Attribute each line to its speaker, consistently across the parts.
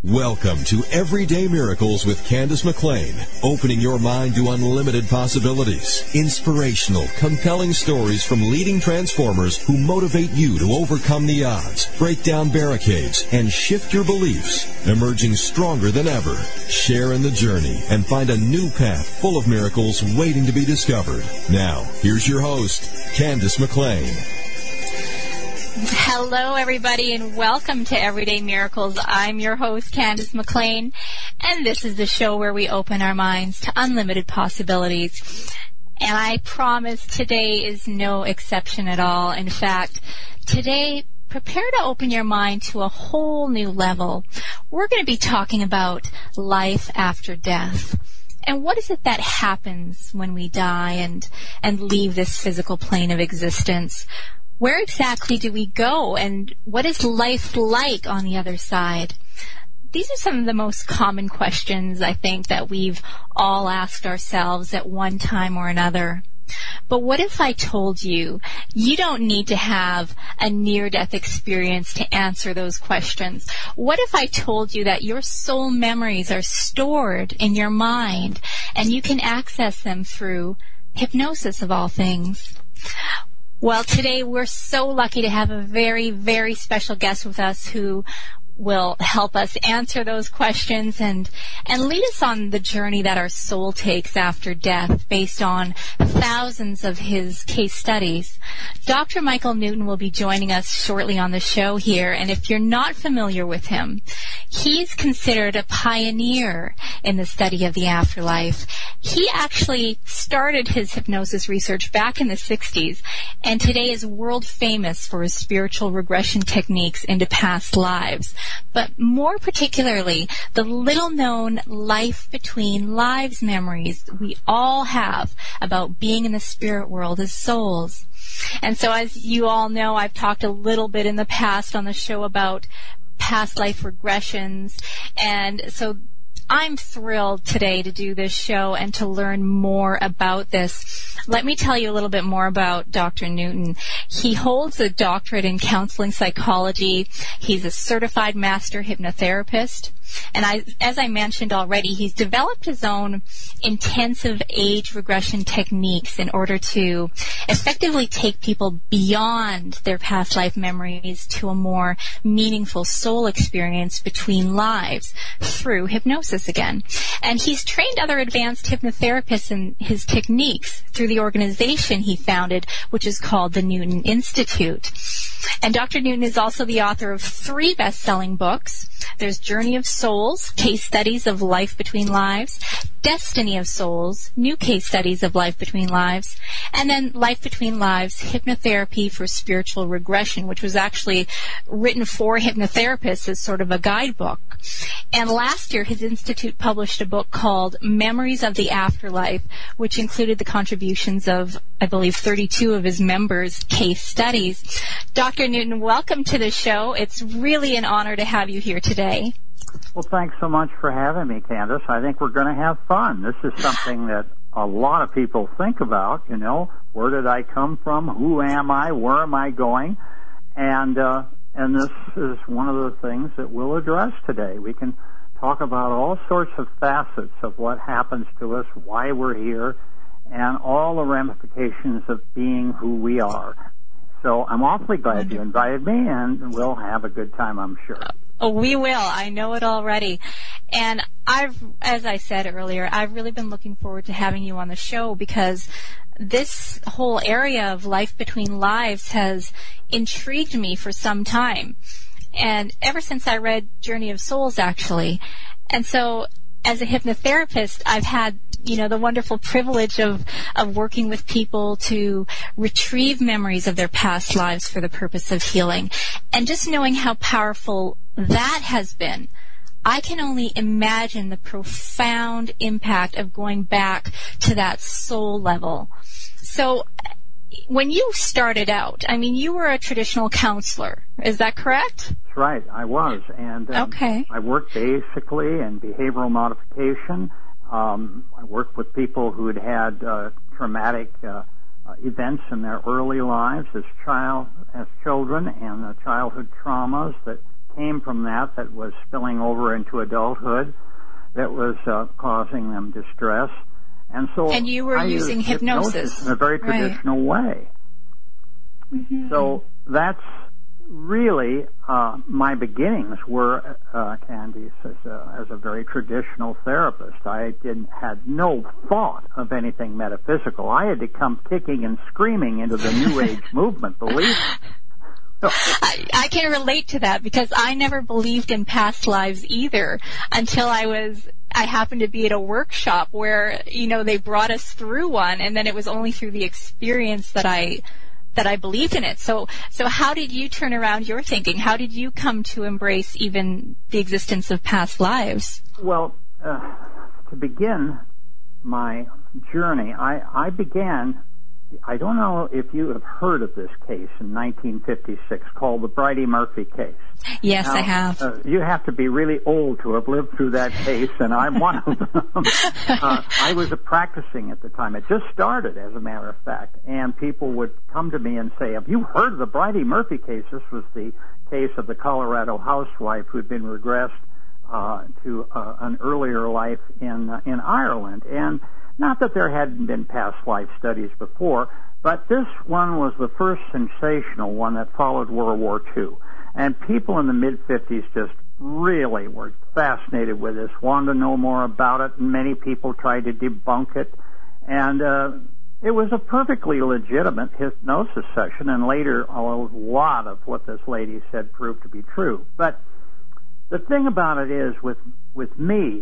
Speaker 1: Welcome to Everyday Miracles with Candace McLean, opening your mind to unlimited possibilities. Inspirational, compelling stories from leading transformers who motivate you to overcome the odds, break down barricades, and shift your beliefs, emerging stronger than ever. Share in the journey and find a new path full of miracles waiting to be discovered. Now, here's your host, Candace McLean.
Speaker 2: Hello, everybody, and welcome to Everyday Miracles. I'm your host, Candace McLean, and this is the show where we open our minds to unlimited possibilities. And I promise today is no exception at all. In fact, today, prepare to open your mind to a whole new level. We're going to be talking about life after death. And what is it that happens when we die and leave this physical plane of existence? Where exactly do we go, and what is life like on the other side? These are some of the most common questions, I think, that we've all asked ourselves at one time or another. But what if I told you you don't need to have a near-death experience to answer those questions? What if I told you that your soul memories are stored in your mind and you can access them through hypnosis, of all things? Well, today we're so lucky to have a very, very special guest with us who will help us answer those questions and lead us on the journey that our soul takes after death based on thousands of his case studies. Dr. Michael Newton will be joining us shortly on the show here, and if you're not familiar with him, he's considered a pioneer in the study of the afterlife. He actually started his hypnosis research back in the 60s, and today is world famous for his spiritual regression techniques into past lives. But more particularly, the little-known life between lives memories we all have about being in the spirit world as souls. And so as you all know, I've talked a little bit in the past on the show about past life regressions, and so I'm thrilled today to do this show and to learn more about this. Let me tell you a little bit more about Dr. Newton. He holds a doctorate in counseling psychology. He's a certified master hypnotherapist. And as I mentioned already, he's developed his own intensive age regression techniques in order to effectively take people beyond their past life memories to a more meaningful soul experience between lives through hypnosis again. And he's trained other advanced hypnotherapists in his techniques through the organization he founded, which is called the Newton Institute. And Dr. Newton is also the author of 3 best-selling books. There's Journey of Souls, Case Studies of Life Between Lives, Destiny of Souls, New Case Studies of Life Between Lives, and then Life Between Lives, Hypnotherapy for Spiritual Regression, which was actually written for hypnotherapists as sort of a guidebook. And last year, his institute published a book called Memories of the Afterlife, which included the contributions of, I believe, 32 of his members' case studies. Dr. Newton, welcome to the show. It's really an honor to have you here today.
Speaker 3: Well, thanks so much for having me, Candace. I think we're going to have fun. This is something that a lot of people think about, you know, where did I come from? Who am I? Where am I going? And this is one of the things that we'll address today. We can talk about all sorts of facets of what happens to us, why we're here, and all the ramifications of being who we are. So I'm awfully glad you invited me, and we'll have a good time, I'm sure.
Speaker 2: Oh, we will. I know it already. And as I said earlier, I've really been looking forward to having you on the show because this whole area of life between lives has intrigued me for some time. And ever since I read Journey of Souls, actually. And so as a hypnotherapist, I've had, you know, the wonderful privilege of working with people to retrieve memories of their past lives for the purpose of healing. And just knowing how powerful that has been, I can only imagine the profound impact of going back to that soul level. So when you started out, I mean, you were a traditional counselor. Is that correct?
Speaker 3: That's right, I was. And
Speaker 2: okay.
Speaker 3: I worked basically in behavioral modification. I worked with people who had had traumatic events in their early lives as children, and childhood traumas that came from that was spilling over into adulthood, that was causing them distress. And so
Speaker 2: and you were using hypnosis
Speaker 3: in a very traditional way.
Speaker 2: Mm-hmm.
Speaker 3: So that's really my beginnings were, Candice, as a very traditional therapist. I had no thought of anything metaphysical. I had to come kicking and screaming into the New Age movement, believe me. So,
Speaker 2: I can relate to that because I never believed in past lives either until I happened to be at a workshop where, they brought us through one, and then it was only through the experience that I believed in it. So how did you turn around your thinking? How did you come to embrace even the existence of past lives?
Speaker 3: Well, to begin my journey, I began, I don't know if you have heard of this case in 1956 called the Bridey Murphy case.
Speaker 2: Yes,
Speaker 3: now,
Speaker 2: I have.
Speaker 3: You have to be really old to have lived through that case, and I'm one of them. I was practicing at the time. It just started, as a matter of fact, and people would come to me and say, have you heard of the Bridey Murphy case? This was the case of the Colorado housewife who had been regressed to an earlier life in Ireland. And not that there hadn't been past life studies before, but this one was the first sensational one that followed World War II. And people in the mid-50s just really were fascinated with this, wanted to know more about it, and many people tried to debunk it. And it was a perfectly legitimate hypnosis session, and later a lot of what this lady said proved to be true. But the thing about it is, with me,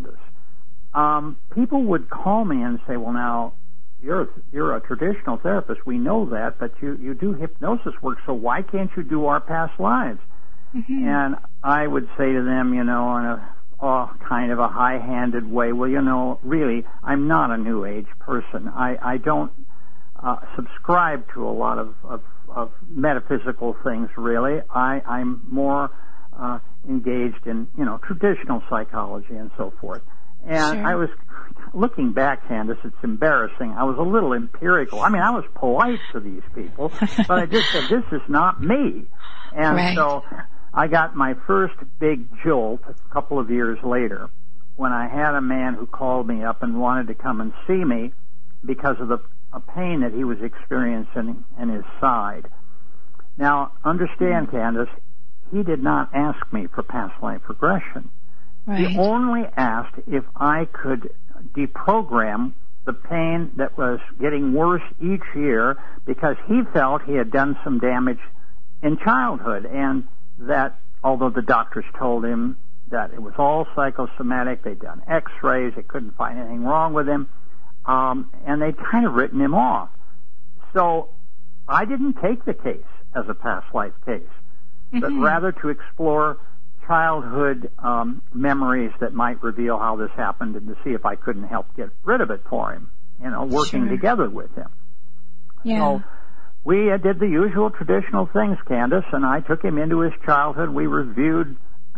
Speaker 3: Candace, people would call me and say, well, now, you're a traditional therapist. We know that, but you do hypnosis work, so why can't you do our past lives? Mm-hmm. And I would say to them, in a kind of a high-handed way, well, really, I'm not a New Age person. I don't subscribe to a lot of metaphysical things, really. I'm more engaged in, traditional psychology and so forth. And
Speaker 2: sure.
Speaker 3: I was looking back, Candace, it's embarrassing. I was a little empirical. I mean, I was polite to these people, but I just said, this is not me. And
Speaker 2: right.
Speaker 3: So I got my first big jolt a couple of years later when I had a man who called me up and wanted to come and see me because of a pain that he was experiencing in his side. Now, understand, Candace, he did not ask me for past life regression.
Speaker 2: Right.
Speaker 3: He only asked if I could deprogram the pain that was getting worse each year because he felt he had done some damage in childhood, and that although the doctors told him that it was all psychosomatic, they'd done x-rays, they couldn't find anything wrong with him, and they'd kind of written him off. So I didn't take the case as a past life case, but rather to explore childhood memories that might reveal how this happened and to see if I couldn't help get rid of it for him, working
Speaker 2: sure.
Speaker 3: together with him.
Speaker 2: Yeah.
Speaker 3: So we did the usual traditional things, Candace, and I took him into his childhood. We reviewed,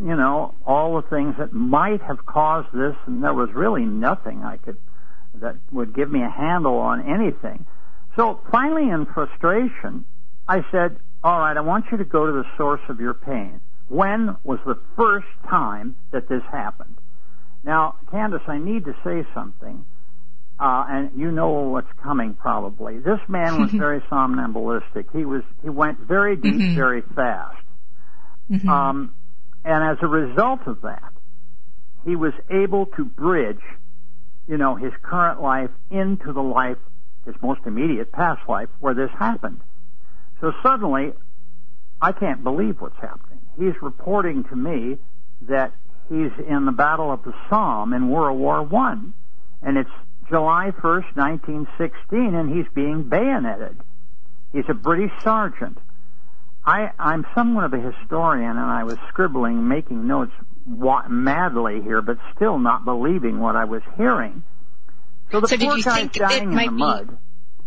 Speaker 3: all the things that might have caused this, and there was really nothing that would give me a handle on anything. So finally, in frustration, I said, all right, I want you to go to the source of your pain. When was the first time that this happened? Now, Candace, I need to say something, and you know what's coming probably. This man was very somnambulistic. He went very deep, very fast. And as a result of that, he was able to bridge, his current life into the life, his most immediate past life, where this happened. So suddenly, I can't believe what's happening. He's reporting to me that he's in the Battle of the Somme in World War I, and it's July 1st, 1916, and he's being bayoneted. He's a British sergeant. I'm somewhat of a historian, and I was scribbling, making notes madly here, but still not believing what I was hearing. So the poor guy's dying in the mud,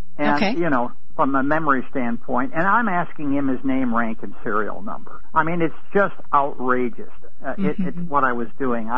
Speaker 3: and, from a memory standpoint, and I'm asking him his name, rank, and serial number. I mean, it's just outrageous. It's what I was doing.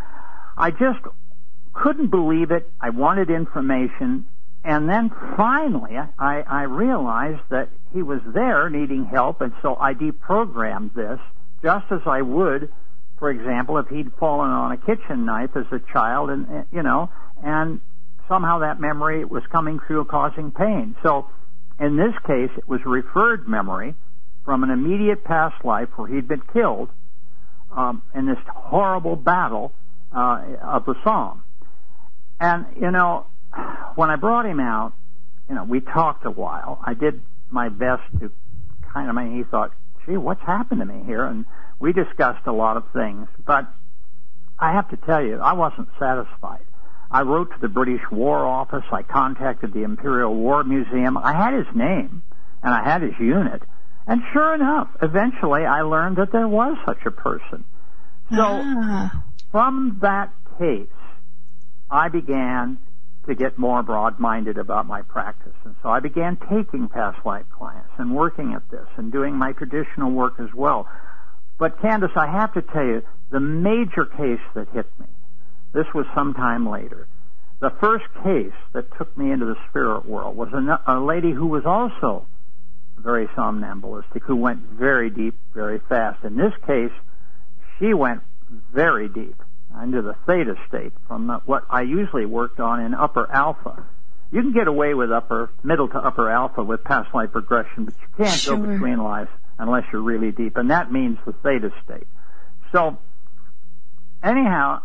Speaker 3: I just couldn't believe it. I wanted information, and then finally I realized that he was there needing help, and so I deprogrammed this just as I would, for example, if he'd fallen on a kitchen knife as a child, and somehow that memory was coming through causing pain. So in this case, it was referred memory from an immediate past life where he'd been killed in this horrible battle of the Somme. And, when I brought him out, we talked a while. I did my best to he thought, gee, what's happened to me here? And we discussed a lot of things. But I have to tell you, I wasn't satisfied. I wrote to the British War Office. I contacted the Imperial War Museum. I had his name, and I had his unit. And sure enough, eventually I learned that there was such a person. So from that case, I began to get more broad-minded about my practice. And so I began taking past life clients and working at this and doing my traditional work as well. But Candace, I have to tell you, the major case that hit me, this was sometime later. The first case that took me into the spirit world was a lady who was also very somnambulistic, who went very deep, very fast. In this case, she went very deep into the theta state from what I usually worked on in upper alpha. You can get away with middle to upper alpha with past life regression, but you can't go between lives unless you're really deep, and that means the theta state. So, anyhow,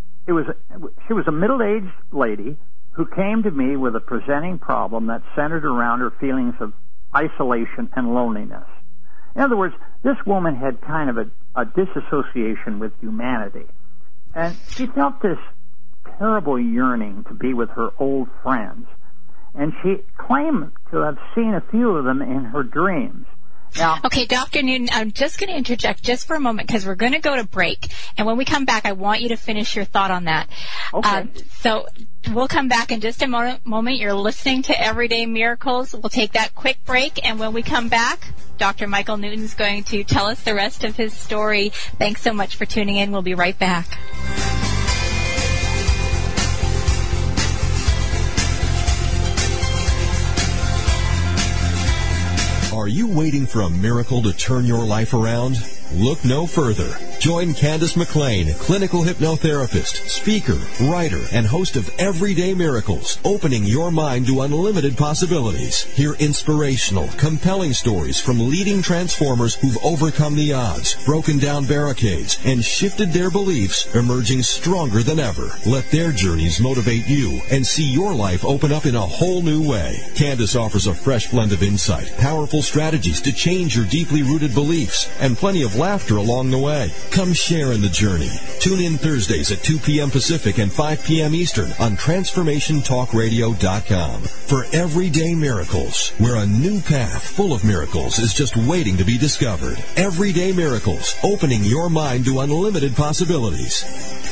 Speaker 3: she was a middle-aged lady who came to me with a presenting problem that centered around her feelings of isolation and loneliness. In other words, this woman had kind of a disassociation with humanity. And she felt this terrible yearning to be with her old friends. And she claimed to have seen a few of them in her dreams. Now,
Speaker 2: okay, Dr. Newton, I'm just going to interject just for a moment because we're going to go to break. And when we come back, I want you to finish your thought on that.
Speaker 3: Okay.
Speaker 2: So we'll come back in just a moment. You're listening to Everyday Miracles. We'll take that quick break. And when we come back, Dr. Michael Newton's going to tell us the rest of his story. Thanks so much for tuning in. We'll be right back.
Speaker 1: Are you waiting for a miracle to turn your life around? Look no further. Join Candace McLean, clinical hypnotherapist, speaker, writer, and host of Everyday Miracles, opening your mind to unlimited possibilities. Hear inspirational, compelling stories from leading transformers who've overcome the odds, broken down barricades, and shifted their beliefs, emerging stronger than ever. Let their journeys motivate you and see your life open up in a whole new way. Candace offers a fresh blend of insight, powerful strategies to change your deeply rooted beliefs, and plenty of laughter along the way. Come share in the journey. Tune in Thursdays at 2 p.m. Pacific and 5 p.m. Eastern on TransformationTalkRadio.com for Everyday Miracles, where a new path full of miracles is just waiting to be discovered. Everyday Miracles, opening your mind to unlimited possibilities.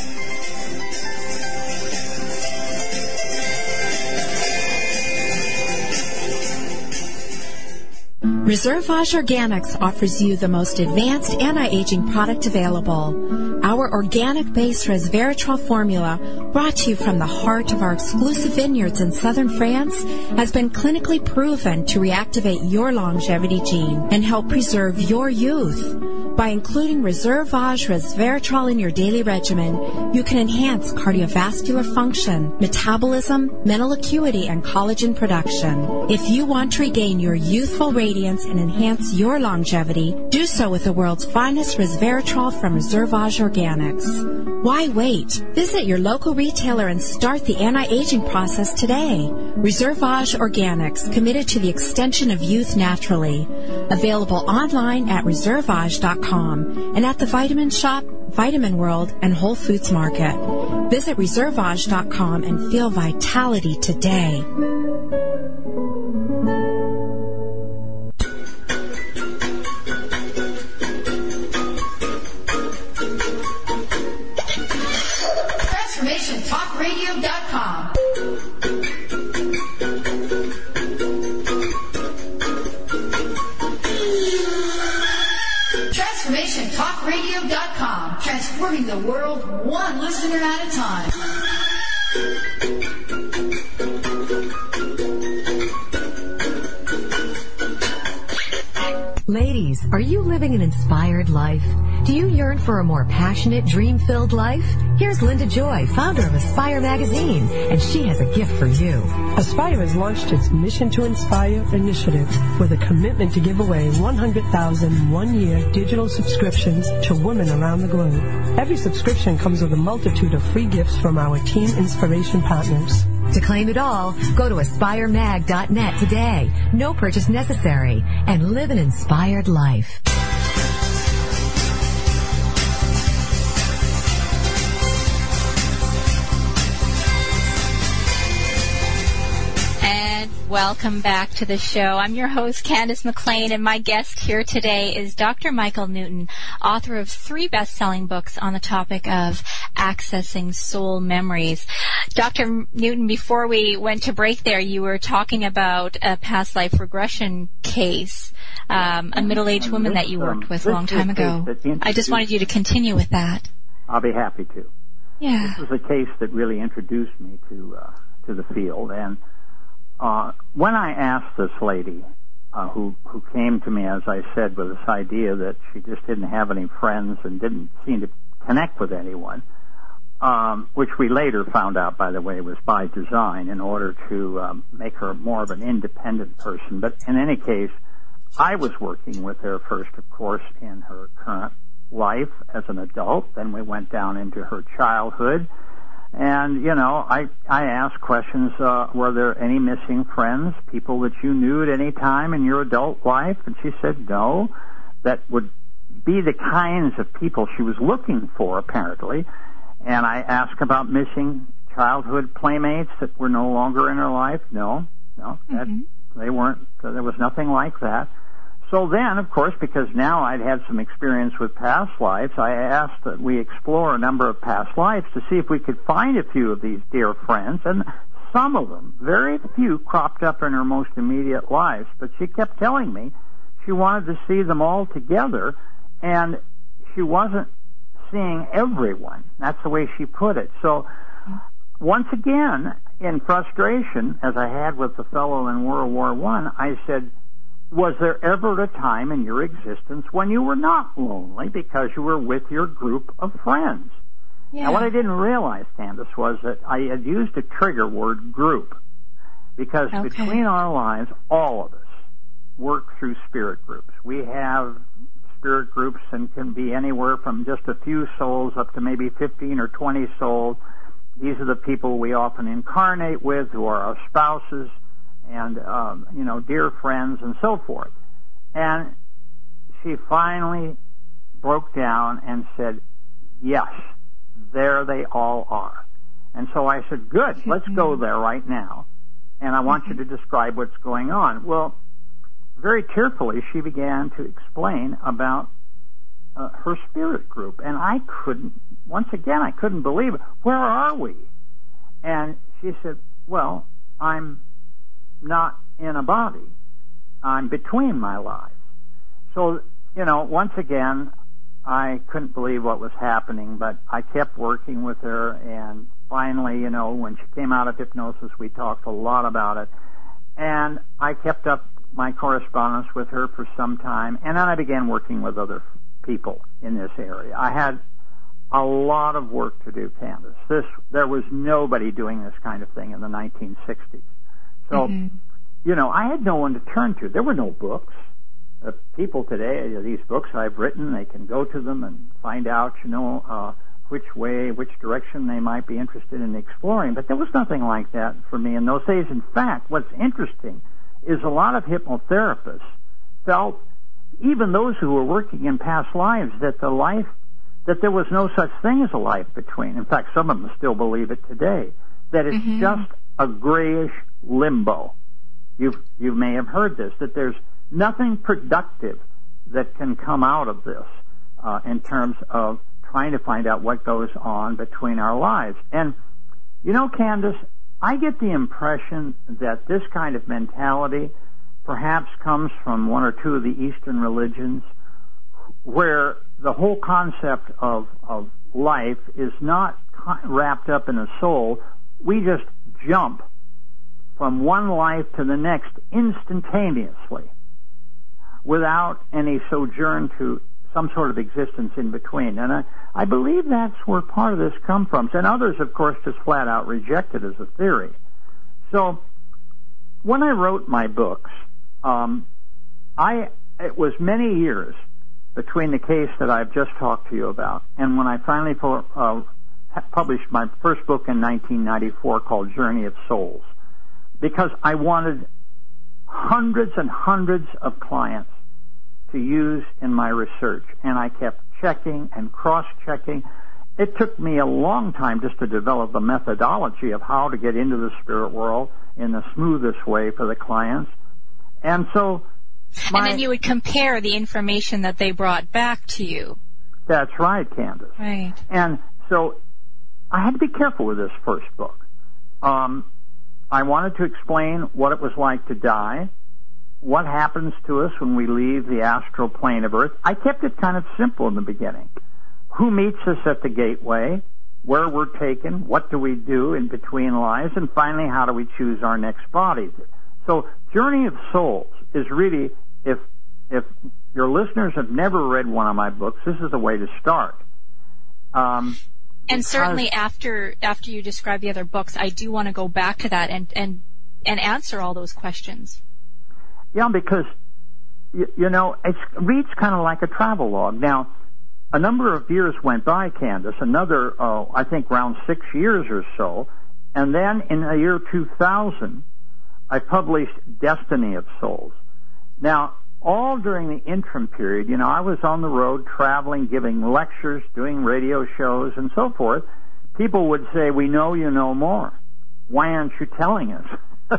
Speaker 4: Reservage Organics offers you the most advanced anti-aging product available. Our organic-based resveratrol formula, brought to you from the heart of our exclusive vineyards in southern France, has been clinically proven to reactivate your longevity gene and help preserve your youth. By including Reservage resveratrol in your daily regimen, you can enhance cardiovascular function, metabolism, mental acuity, and collagen production. If you want to regain your youthful radiance and enhance your longevity, do so with the world's finest resveratrol from Reservage Organics. Why wait? Visit your local retailer and start the anti-aging process today. Reservage Organics, committed to the extension of youth naturally. Available online at reservage.com and at the Vitamin Shop, Vitamin World, and Whole Foods Market. Visit reservage.com and feel vitality today.
Speaker 5: TransformationTalkRadio.com. TransformationTalkRadio.com. Transforming the world one listener at a time.
Speaker 6: Ladies, are you living an inspired life? Do you yearn for a more passionate, dream-filled life? Here's Linda Joy, founder of Aspire Magazine, and she has a gift for you.
Speaker 7: Aspire has launched its Mission to Inspire initiative with a commitment to give away 100,000 one-year digital subscriptions to women around the globe. Every subscription comes with a multitude of free gifts from our Team Inspiration partners.
Speaker 6: To claim it all, go to aspiremag.net today. No purchase necessary. And live an inspired life.
Speaker 2: Welcome back to the show. I'm your host, Candace McLean, and my guest here today is Dr. Michael Newton, author of 3 best-selling books on the topic of accessing soul memories. Dr. Newton, before we went to break there, you were talking about a past life regression case, a middle-aged woman that you worked with a long time ago. I just wanted you to continue with that.
Speaker 3: I'll be happy to.
Speaker 2: Yeah.
Speaker 3: This was a case that really introduced me to the field, and when I asked this lady, who came to me, as I said, with this idea that she just didn't have any friends and didn't seem to connect with anyone, which we later found out, by the way, was by design in order to make her more of an independent person. But in any case, I was working with her first, of course, in her current life as an adult. Then we went down into her childhood. And, you know, I asked questions, were there any missing friends, people that you knew at any time in your adult life? And she said no. That would be the kinds of people she was looking for, apparently. And I asked about missing childhood playmates that were no longer in her life. No, they weren't, there was nothing like that. So then, of course, because now I'd had some experience with past lives, I asked that we explore a number of past lives to see if we could find a few of these dear friends, and some of them, very few, cropped up in her most immediate lives, but she kept telling me she wanted to see them all together, and she wasn't seeing everyone. That's the way she put it. So, once again, in frustration, as I had with the fellow in World War I, I said, was there ever a time in your existence when you were not lonely because you were with your group of friends? Yeah. Now, what I didn't realize, Candace, was that I had used a trigger word, group, because between our lives, all of us work through spirit groups. We have spirit groups and can be anywhere from just a few souls up to maybe 15 or 20 souls. These are the people we often incarnate with, who are our spouses, and, dear friends and so forth. And she finally broke down and said, yes, there they all are. And so I said, good, let's go there right now. And I want you to describe what's going on. Well, very tearfully, she began to explain about her spirit group. And I couldn't believe it. Where are we? And she said, well, I'm not in a body. I'm between my lives. So, once again, I couldn't believe what was happening, but I kept working with her, and finally, when she came out of hypnosis, we talked a lot about it, and I kept up my correspondence with her for some time, and then I began working with other people in this area. I had a lot of work to do, Candace. There was nobody doing this kind of thing in the 1960s. So, I had no one to turn to. There were no books. People today, these books I've written, they can go to them and find out, which direction they might be interested in exploring. But there was nothing like that for me in those days. In fact, what's interesting is a lot of hypnotherapists felt, even those who were working in past lives, that there was no such thing as a life between. In fact, some of them still believe it today, that it's just a grayish limbo. You may have heard this, that there's nothing productive that can come out of this in terms of trying to find out what goes on between our lives. And, Candace, I get the impression that this kind of mentality perhaps comes from one or two of the Eastern religions, where the whole concept of life is not wrapped up in a soul. We just jump from one life to the next instantaneously without any sojourn to some sort of existence in between. And I believe that's where part of this comes from. And others, of course, just flat out reject it as a theory. So when I wrote my books, it was many years between the case that I've just talked to you about and when I finally published my first book in 1994 called Journey of Souls, because I wanted hundreds and hundreds of clients to use in my research, and I kept checking and cross-checking. It took me a long time just to develop the methodology of how to get into the spirit world in the smoothest way for the clients. And so
Speaker 2: and then you would compare the information that they brought back to you.
Speaker 3: That's right, Candace.
Speaker 2: Right.
Speaker 3: And so I had to be careful with this first book. I wanted to explain what it was like to die, what happens to us when we leave the astral plane of Earth. I kept it kind of simple in the beginning. Who meets us at the gateway, where we're taken, what do we do in between lives, and finally, how do we choose our next body? So Journey of Souls is really, if your listeners have never read one of my books, this is the way to start.
Speaker 2: And certainly after you describe the other books, I do want to go back to that and answer all those questions.
Speaker 3: Yeah, because, you know, it reads kind of like a travel log. Now, a number of years went by, Candace, another, I think around 6 years or so, and then in the year 2000, I published Destiny of Souls. Now, all during the interim period, you know, I was on the road traveling, giving lectures, doing radio shows, and so forth. People would say, we know you know more. Why aren't you telling us?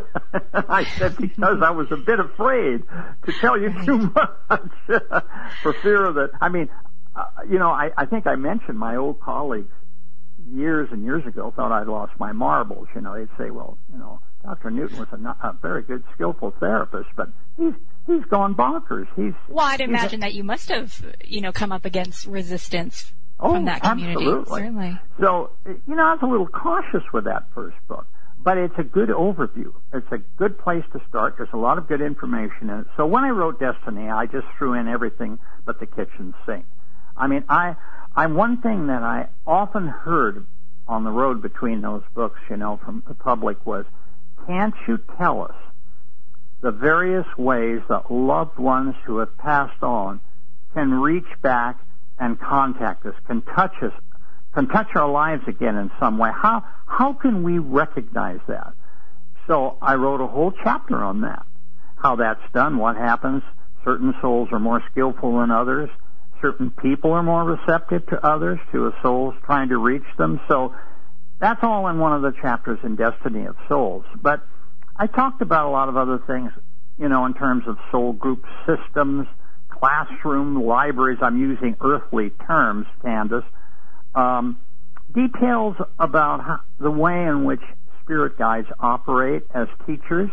Speaker 3: I said, because I was a bit afraid to tell you too much for fear of that. I mean, you know, I think I mentioned my old colleagues years and years ago thought I'd lost my marbles. You know, they'd say, well, you know, Dr. Newton was a very good, skillful therapist, but he's gone bonkers.
Speaker 2: Well, I'd imagine that you must have, you know, come up against resistance from that community.
Speaker 3: Absolutely.
Speaker 2: Certainly.
Speaker 3: So, you know, I was a little cautious with that first book, but it's a good overview. It's a good place to start. There's a lot of good information in it. So when I wrote Destiny, I just threw in everything but the kitchen sink. I mean, one thing that I often heard on the road between those books, you know, from the public was, can't you tell us the various ways that loved ones who have passed on can reach back and contact us, can touch us, can touch our lives again in some way? How can we recognize that? So I wrote a whole chapter on that, how that's done, what happens. Certain souls are more skillful than others. Certain people are more receptive to others, to a soul's trying to reach them. So that's all in one of the chapters in Destiny of Souls. But I talked about a lot of other things, you know, in terms of soul group systems, classroom, libraries. I'm using earthly terms, Candace. Details about the way in which spirit guides operate as teachers.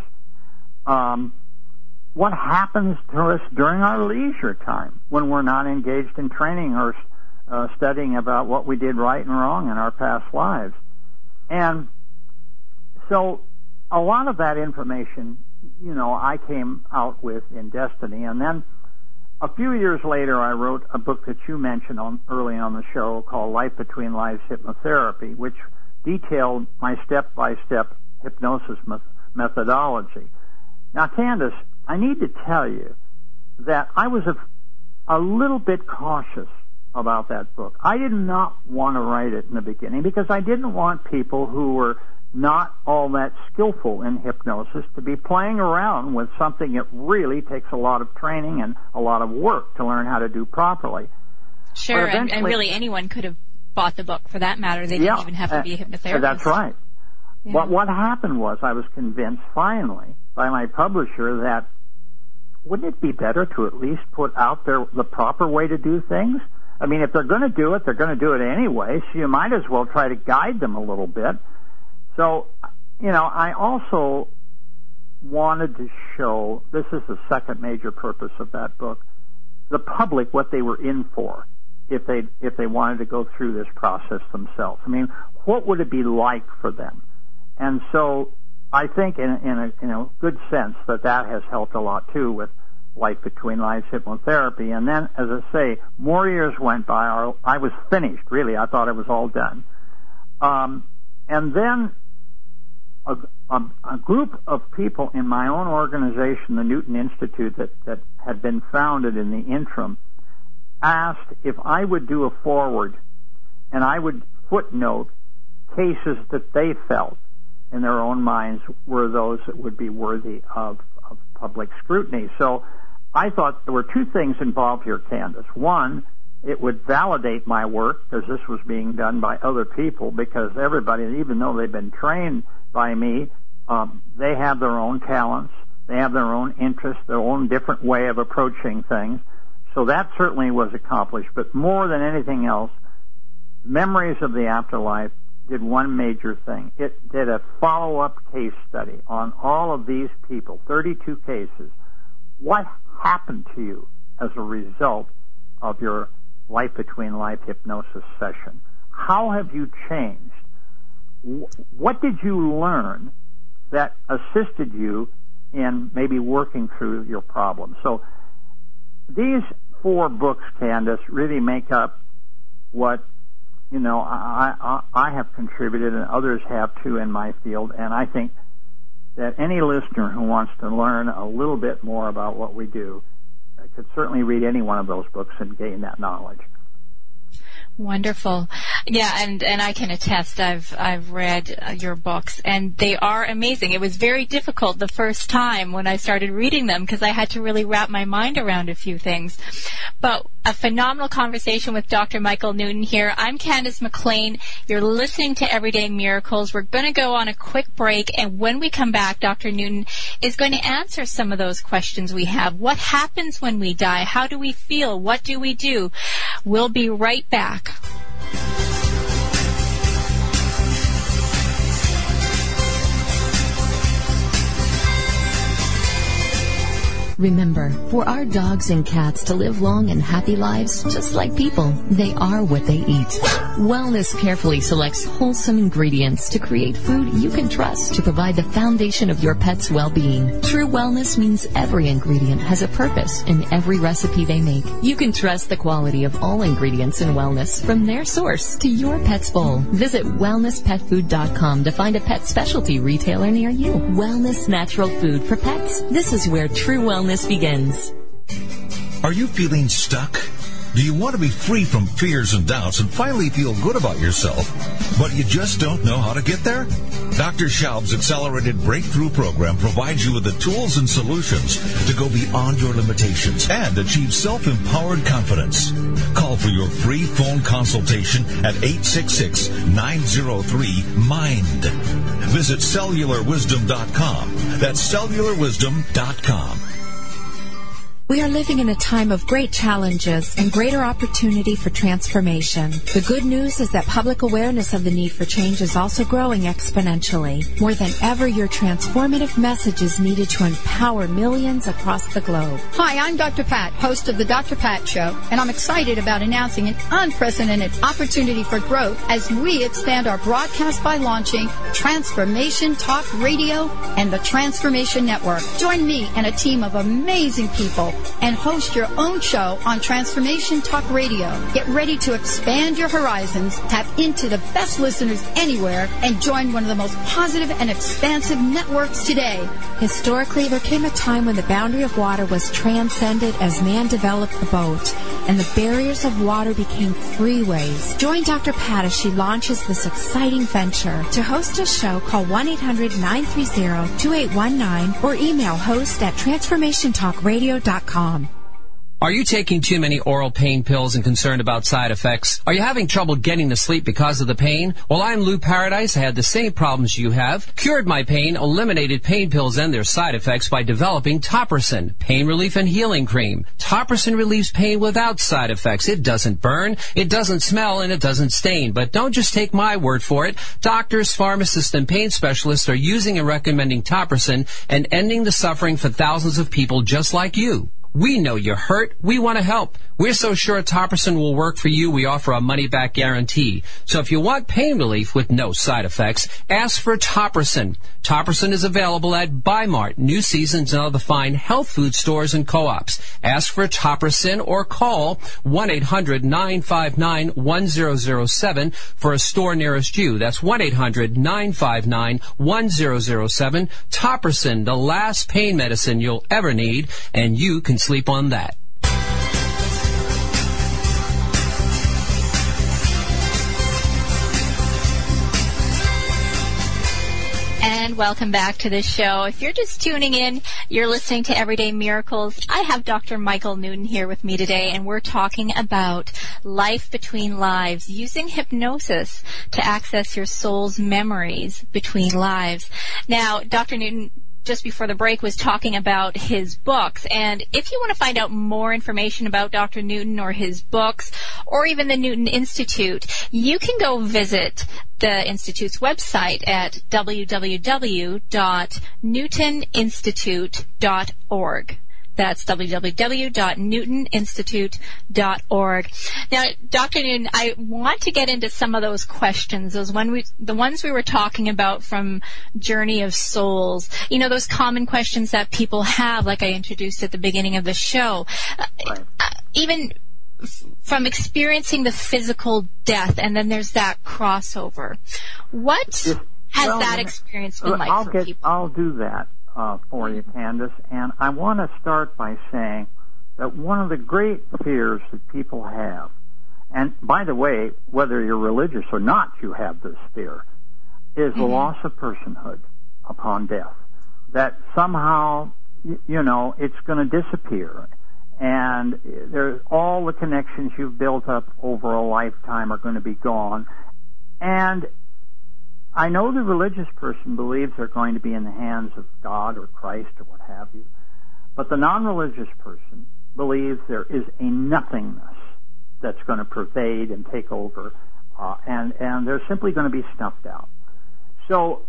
Speaker 3: What happens to us during our leisure time when we're not engaged in training or studying about what we did right and wrong in our past lives. And so a lot of that information, you know, I came out with in Destiny. And then a few years later, I wrote a book that you mentioned early on the show called Life Between Lives Hypnotherapy, which detailed my step-by-step hypnosis methodology. Now, Candace, I need to tell you that I was a little bit cautious about that book. I did not want to write it in the beginning because I didn't want people who were not all that skillful in hypnosis to be playing around with something that really takes a lot of training and a lot of work to learn how to do properly.
Speaker 2: Sure, and really anyone could have bought the book for that matter. They didn't even have to be a hypnotherapist.
Speaker 3: That's right. Yeah. What happened was I was convinced finally by my publisher that wouldn't it be better to at least put out there the proper way to do things? I mean, if they're going to do it, they're going to do it anyway, so you might as well try to guide them a little bit. So, you know, I also wanted to show, this is the second major purpose of that book, the public what they were in for if they wanted to go through this process themselves. I mean, what would it be like for them? And so I think in a good sense that has helped a lot too with Life Between Lives hypnotherapy. And then, as I say, more years went by. I was finished, really. I thought it was all done. And then a group of people in my own organization, the Newton Institute, that had been founded in the interim, asked if I would do a foreword and I would footnote cases that they felt in their own minds were those that would be worthy of public scrutiny. So I thought there were two things involved here, Candace. One, it would validate my work because this was being done by other people, because everybody, even though they've been trained by me, they have their own talents, they have their own interests, their own different way of approaching things. So that certainly was accomplished. But more than anything else, Memories of the Afterlife did one major thing. It did a follow-up case study on all of these people, 32 cases. What happened to you as a result of your Life Between Life hypnosis session? How have you changed? What did you learn that assisted you in maybe working through your problems? So these 4 books, Candace, really make up what, you know, I have contributed and others have too in my field. And I think that any listener who wants to learn a little bit more about what we do could certainly read any one of those books and gain that knowledge.
Speaker 2: Wonderful. Yeah, and I can attest. I've read your books, and they are amazing. It was very difficult the first time when I started reading them because I had to really wrap my mind around a few things. But a phenomenal conversation with Dr. Michael Newton here. I'm Candace McLean. You're listening to Everyday Miracles. We're going to go on a quick break, and when we come back, Dr. Newton is going to answer some of those questions we have. What happens when we die? How do we feel? What do we do? We'll be right back.
Speaker 8: Remember, for our dogs and cats to live long and happy lives, just like people, they are what they eat. Wellness carefully selects wholesome ingredients to create food you can trust to provide the foundation of your pet's well-being. True wellness means every ingredient has a purpose in every recipe they make. You can trust the quality of all ingredients in wellness, from their source to your pet's bowl. Visit wellnesspetfood.com to find a pet specialty retailer near you. Wellness natural food for pets. This is where true wellness begins.
Speaker 9: Are you feeling stuck? Do you want to be free from fears and doubts and finally feel good about yourself, but you just don't know how to get there? Dr. Schaub's Accelerated Breakthrough Program provides you with the tools and solutions to go beyond your limitations and achieve self-empowered confidence. Call for your free phone consultation at 866-903-MIND. Visit cellularwisdom.com. That's cellularwisdom.com.
Speaker 4: We are living in a time of great challenges and greater opportunity for transformation. The good news is that public awareness of the need for change is also growing exponentially. More than ever, your transformative message is needed to empower millions across the globe.
Speaker 10: Hi, I'm Dr. Pat, host of The Dr. Pat Show, and I'm excited about announcing an unprecedented opportunity for growth as we expand our broadcast by launching Transformation Talk Radio and the Transformation Network. Join me and a team of amazing people and host your own show on Transformation Talk Radio. Get ready to expand your horizons, tap into the best listeners anywhere, and join one of the most positive and expansive networks today.
Speaker 4: Historically, there came a time when the boundary of water was transcended as man developed the boat, and the barriers of water became freeways. Join Dr. Pat as she launches this exciting venture. To host a show, call 1-800-930-2819 or email host@transformationtalkradio.com.
Speaker 11: Are you taking too many oral pain pills and concerned about side effects? Are you having trouble getting to sleep because of the pain? Well, I'm Lou Paradise. I had the same problems you have. Cured my pain, eliminated pain pills and their side effects by developing Topricin, pain relief and healing cream. Topricin relieves pain without side effects. It doesn't burn, it doesn't smell, and it doesn't stain. But don't just take my word for it. Doctors, pharmacists, and pain specialists are using and recommending Topricin and ending the suffering for thousands of people just like you. We know you're hurt. We want to help. We're so sure Topricin will work for you, we offer a money-back guarantee. So if you want pain relief with no side effects, ask for Topricin. Topricin is available at Bi-Mart, New Seasons, and other fine health food stores and co-ops. Ask for Topricin or call 1-800-959-1007 for a store nearest you. That's 1-800-959-1007. Topricin, the last pain medicine you'll ever need, and you can sleep on that.
Speaker 2: And welcome back to the show. If you're just tuning in, you're listening to Everyday Miracles. I have Dr. Michael Newton here with me today, and we're talking about life between lives, using hypnosis to access your soul's memories between lives. Now, Dr. Newton, just before the break, was talking about his books. And if you want to find out more information about Dr. Newton or his books or even the Newton Institute, you can go visit the Institute's website at www.newtoninstitute.org. That's www.newtoninstitute.org. Now, Dr. Newton, I want to get into some of those questions, the ones we were talking about from Journey of Souls. You know, those common questions that people have, like I introduced at the beginning of the show. Even from experiencing the physical death, and then there's that crossover. What has that experience been like for people?
Speaker 3: I'll do that for you, Candace. And I want to start by saying that one of the great fears that people have, and by the way, whether you're religious or not, you have this fear, is the loss of personhood upon death. That somehow, you know, it's going to disappear. And there's all the connections you've built up over a lifetime are going to be gone. And I know the religious person believes they're going to be in the hands of God or Christ or what have you. But the non-religious person believes there is a nothingness that's going to pervade and take over, and they're simply going to be snuffed out. So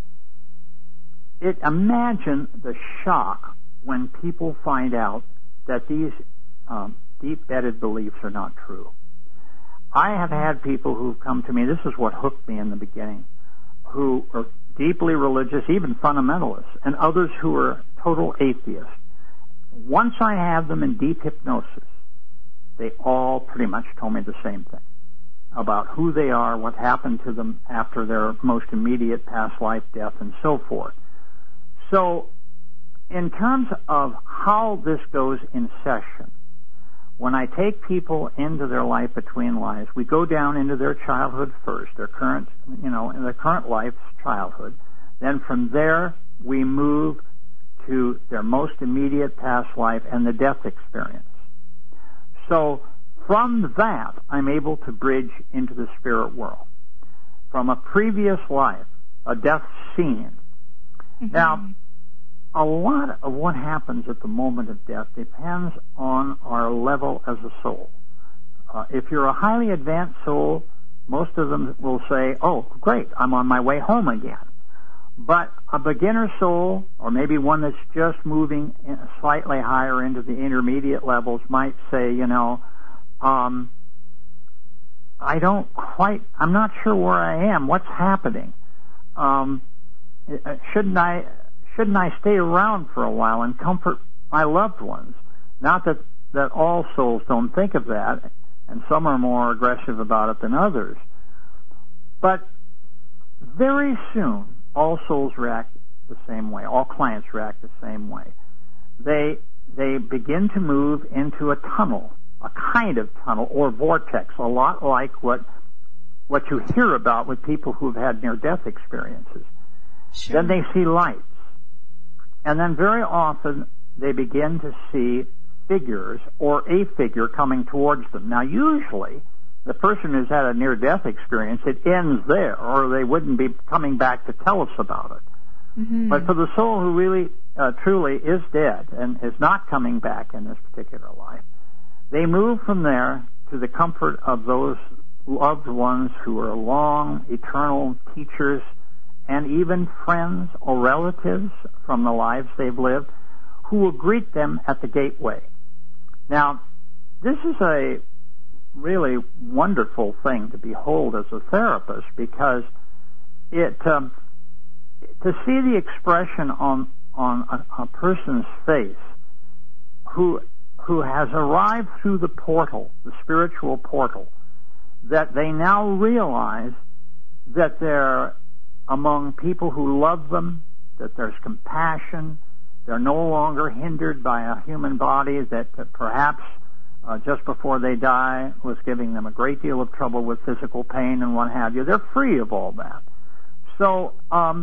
Speaker 3: imagine the shock when people find out that these deep-bedded beliefs are not true. I have had people who've come to me, this is what hooked me in the beginning, who are deeply religious, even fundamentalists, and others who are total atheists. Once I have them in deep hypnosis, they all pretty much told me the same thing about who they are, what happened to them after their most immediate past life, death, and so forth. So, in terms of how this goes in session, when I take people into their life between lives, we go down into their childhood first, their current, in their current life's childhood. Then from there, we move to their most immediate past life and the death experience. So from that, I'm able to bridge into the spirit world. From a previous life, a death scene. Now, a lot of what happens at the moment of death depends on our level as a soul. If you're a highly advanced soul, most of them will say, oh, great, I'm on my way home again. But a beginner soul, or maybe one that's just moving slightly higher into the intermediate levels, might say, I'm not sure where I am. What's happening? Shouldn't I stay around for a while and comfort my loved ones? Not that all souls don't think of that, and some are more aggressive about it than others. But very soon, all souls react the same way. All clients react the same way. They begin to move into a tunnel, a kind of tunnel or vortex, a lot like what you hear about with people who've had near-death experiences. Sure. Then they see lights. And then very often they begin to see figures or a figure coming towards them. Now, usually, the person who's had a near-death experience, it ends there, or they wouldn't be coming back to tell us about it. But for the soul who really, truly is dead and is not coming back in this particular life, they move from there to the comfort of those loved ones who are long, eternal teachers, and even friends or relatives from the lives they've lived, who will greet them at the gateway. Now, this is a really wonderful thing to behold as a therapist, because it to see the expression on a person's face who has arrived through the portal, the spiritual portal, that they now realize that they're among people who love them, that there's compassion, they're no longer hindered by a human body that perhaps just before they die was giving them a great deal of trouble with physical pain and what have you. They're free of all that. So,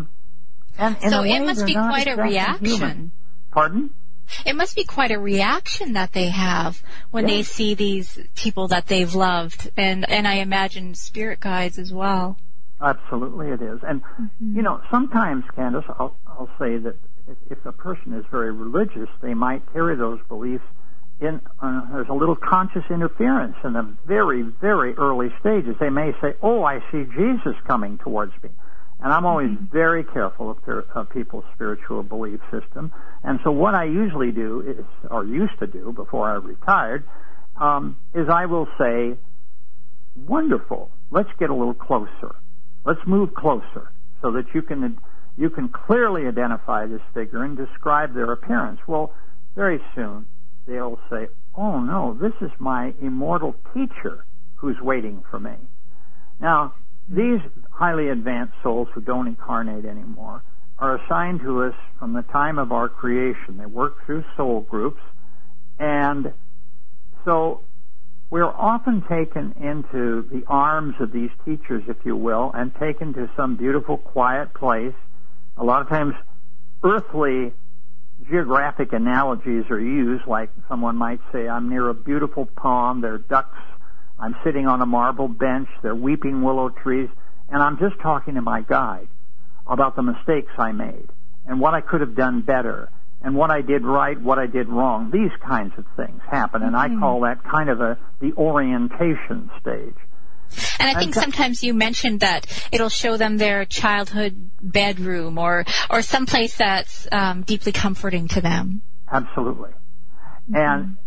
Speaker 2: so it must be quite a reaction.
Speaker 3: Human. Pardon?
Speaker 2: It must be quite a reaction that they have when they see these people that they've loved, and I imagine spirit guides as well.
Speaker 3: Absolutely it is. And, you know, sometimes, Candace, I'll say that if a person is very religious, they might carry those beliefs in, there's a little conscious interference in the very, very early stages. They may say, oh, I see Jesus coming towards me. And I'm always very careful of people's spiritual belief system. And so what I usually do is, or used to do before I retired, is I will say, wonderful, let's get a little closer. Let's move closer so that you can clearly identify this figure and describe their appearance. Well, very soon they'll say, oh no, this is my immortal teacher who's waiting for me. Now, these highly advanced souls who don't incarnate anymore are assigned to us from the time of our creation. They work through soul groups, and so we're often taken into the arms of these teachers, if you will, and taken to some beautiful, quiet place. A lot of times, earthly geographic analogies are used, like someone might say, I'm near a beautiful pond, there are ducks, I'm sitting on a marble bench, there are weeping willow trees, and I'm just talking to my guide about the mistakes I made and what I could have done better and what I did right, what I did wrong. These kinds of things happen, and I call that kind of the orientation stage.
Speaker 2: And I think sometimes you mentioned that it'll show them their childhood bedroom or someplace that's deeply comforting to them.
Speaker 3: Absolutely. And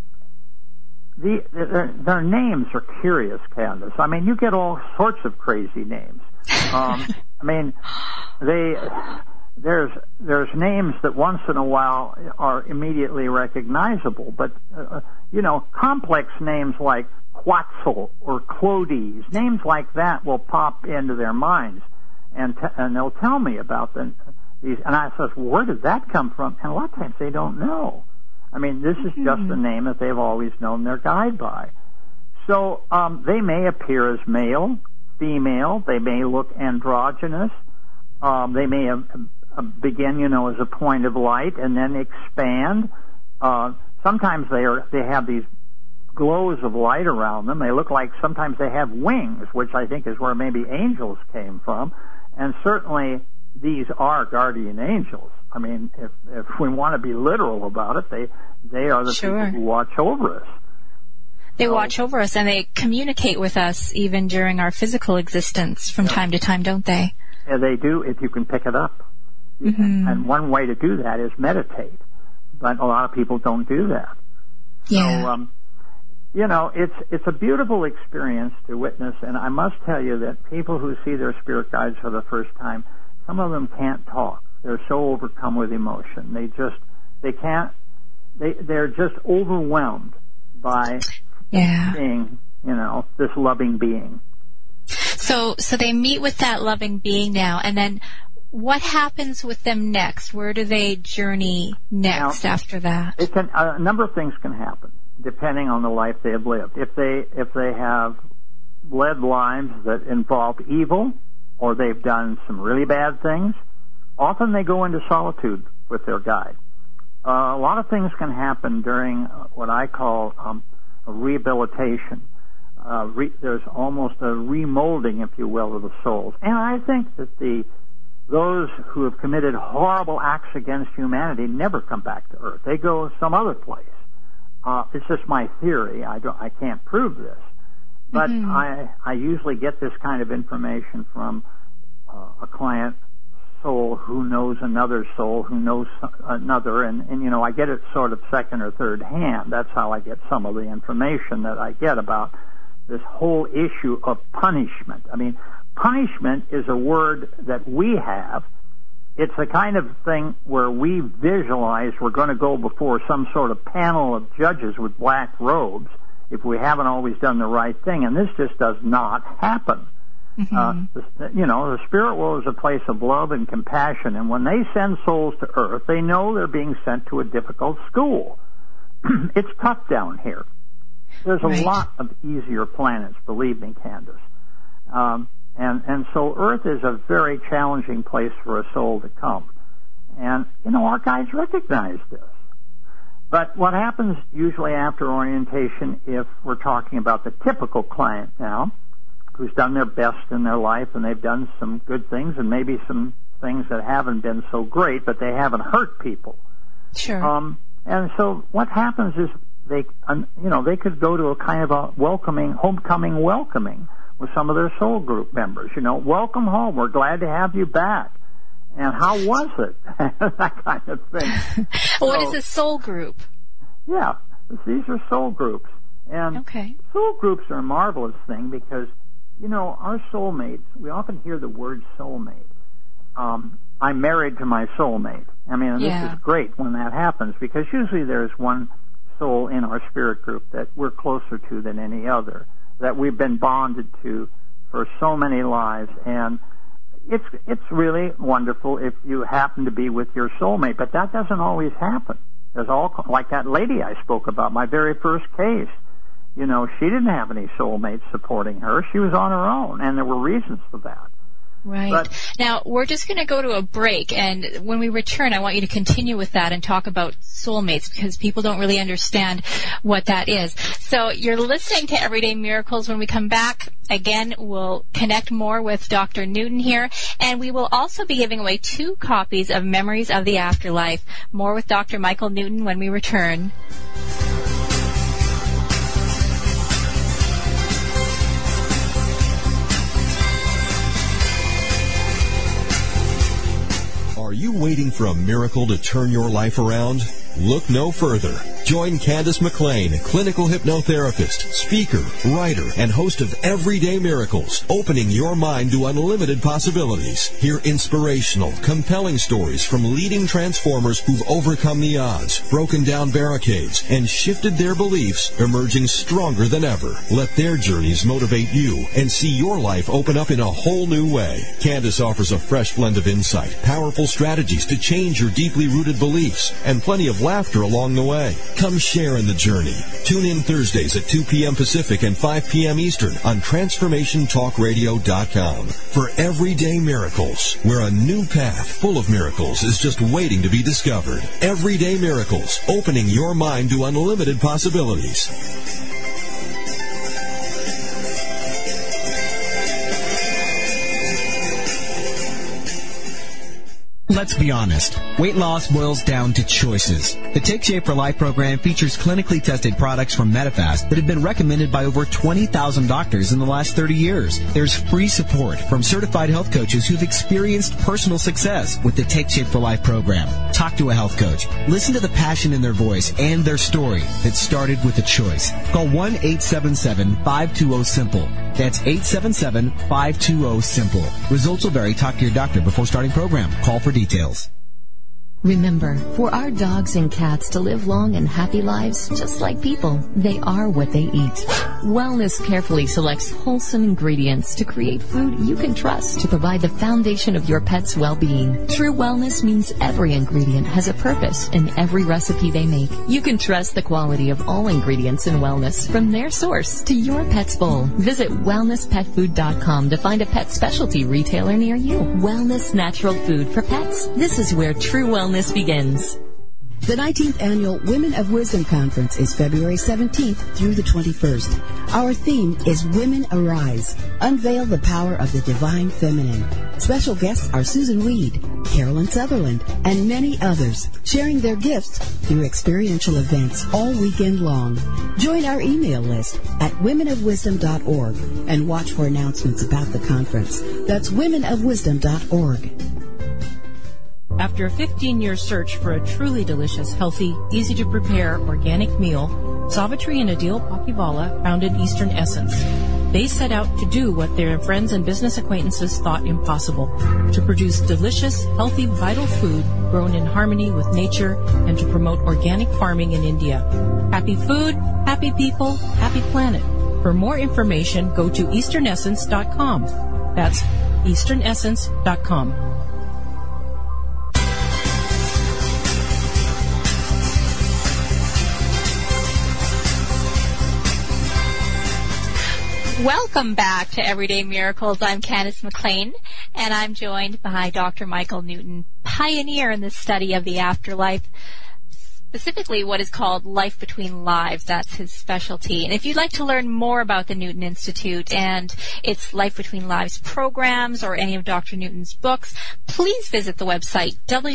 Speaker 3: their names are curious, Candace. I mean, you get all sorts of crazy names. I mean, there's names that once in a while are immediately recognizable, but you know, complex names like Quetzal or Clodes, names like that will pop into their minds, and they'll tell me about these. And I says, well, where did that come from? And a lot of times they don't know. I mean, this is just the name that they've always known their guide by. So they may appear as male, female. They may look androgynous. They may begin, you know, as a point of light and then expand. Sometimes they have these glows of light around them. They look like sometimes they have wings, which I think is where maybe angels came from. And certainly these are guardian angels. I mean, if we want to be literal about it, they are the people who watch over us.
Speaker 2: They watch over us, and they communicate with us even during our physical existence from time to time, don't they?
Speaker 3: Yeah, they do, if you can pick it up. And one way to do that is meditate. But a lot of people don't do that.
Speaker 2: Yeah.
Speaker 3: So, you know, it's a beautiful experience to witness, and I must tell you that people who see their spirit guides for the first time, some of them can't talk. They're so overcome with emotion. They're just overwhelmed by seeing, you know, this loving being.
Speaker 2: So they meet with that loving being now, and then what happens with them next? Where do they journey next after that?
Speaker 3: A number of things can happen depending on the life they have lived. If they have led lives that involve evil, or they've done some really bad things, often they go into solitude with their guide. A lot of things can happen during what I call a rehabilitation. There's almost a remolding, if you will, of the souls. And I think that those who have committed horrible acts against humanity never come back to Earth. They go some other place. It's just my theory. I can't prove this. But I usually get this kind of information from a client soul who knows another soul who knows another, and I get it sort of second or third hand. That's how I get some of the information that I get about this whole issue of punishment. I mean, punishment is a word that we have. It's the kind of thing where we visualize we're going to go before some sort of panel of judges with black robes if we haven't always done the right thing, and this just does not happen. The spirit world is a place of love and compassion, and when they send souls to Earth, they know they're being sent to a difficult school. It's tough down here. There's a lot of easier planets, believe me, Candace. And so Earth is a very challenging place for a soul to come. And, our guides recognize this. But what happens usually after orientation, if we're talking about the typical client now, who's done their best in their life and they've done some good things and maybe some things that haven't been so great, but they haven't hurt people.
Speaker 2: Sure.
Speaker 3: And so what happens is they could go to a kind of a homecoming welcoming with some of their soul group members. Welcome home. We're glad to have you back. And how was it? That kind of thing.
Speaker 2: What is a soul group?
Speaker 3: Yeah, these are soul groups. And soul groups are a marvelous thing because, our soulmates, we often hear the word soulmate. I'm married to my soulmate. I mean, this is great when that happens because usually there's one soul in our spirit group that we're closer to than any other, that we've been bonded to for so many lives. And it's really wonderful if you happen to be with your soulmate, but that doesn't always happen. There's like that lady I spoke about, my very first case. She didn't have any soulmates supporting her. She was on her own, and there were reasons for that.
Speaker 2: Right. But now, we're just going to go to a break, and when we return, I want you to continue with that and talk about soulmates, because people don't really understand what that is. So you're listening to Everyday Miracles. When we come back, again, we'll connect more with Dr. Newton here, and we will also be giving away 2 copies of Memories of the Afterlife. More with Dr. Michael Newton when we return.
Speaker 1: Are you waiting for a miracle to turn your life around? Look no further. Join Candace McLean, clinical hypnotherapist, speaker, writer, and host of Everyday Miracles, opening your mind to unlimited possibilities. Hear inspirational, compelling stories from leading transformers who've overcome the odds, broken down barricades, and shifted their beliefs, emerging stronger than ever. Let their journeys motivate you and see your life open up in a whole new way. Candace offers a fresh blend of insight, powerful strategies to change your deeply rooted beliefs, and plenty of laughter along the way. Come share in the journey. Tune in Thursdays at 2 p.m. Pacific and 5 p.m. Eastern on TransformationTalkRadio.com for Everyday Miracles, where a new path full of miracles is just waiting to be discovered. Everyday Miracles, opening your mind to unlimited possibilities.
Speaker 12: Let's be honest. Weight loss boils down to choices. The Take Shape for Life program features clinically tested products from Medifast that have been recommended by over 20,000 doctors in the last 30 years. There's free support from certified health coaches who've experienced personal success with the Take Shape for Life program. Talk to a health coach. Listen to the passion in their voice and their story that started with a choice. Call 1-877-520-SIMPLE. That's 877-520-SIMPLE. Results will vary. Talk to your doctor before starting program. Call for details.
Speaker 8: Remember, for our dogs and cats to live long and happy lives, just like people, they are what they eat. Wellness carefully selects wholesome ingredients to create food you can trust to provide the foundation of your pet's well-being. True wellness means every ingredient has a purpose in every recipe they make. You can trust the quality of all ingredients in wellness from their source to your pet's bowl. Visit wellnesspetfood.com to find a pet specialty retailer near you. Wellness natural food for pets. This is where true wellness begins.
Speaker 13: The 19th Annual Women of Wisdom Conference is February 17th through the 21st. Our theme is Women Arise, Unveil the Power of the Divine Feminine. Special guests are Susan Weed, Carolyn Sutherland, and many others, sharing their gifts through experiential events all weekend long. Join our email list at womenofwisdom.org and watch for announcements about the conference. That's womenofwisdom.org.
Speaker 14: After a 15-year search for a truly delicious, healthy, easy-to-prepare organic meal, Savitri and Adil Pakivala founded Eastern Essence. They set out to do what their friends and business acquaintances thought impossible, to produce delicious, healthy, vital food grown in harmony with nature and to promote organic farming in India. Happy food, happy people, happy planet. For more information, go to easternessence.com. That's easternessence.com.
Speaker 2: Welcome back to Everyday Miracles. I'm Candace McLean, and I'm joined by Dr. Michael Newton, pioneer in the study of the afterlife, specifically what is called Life Between Lives. That's his specialty. And if you'd like to learn more about the Newton Institute and its Life Between Lives programs or any of Dr. Newton's books, please visit the website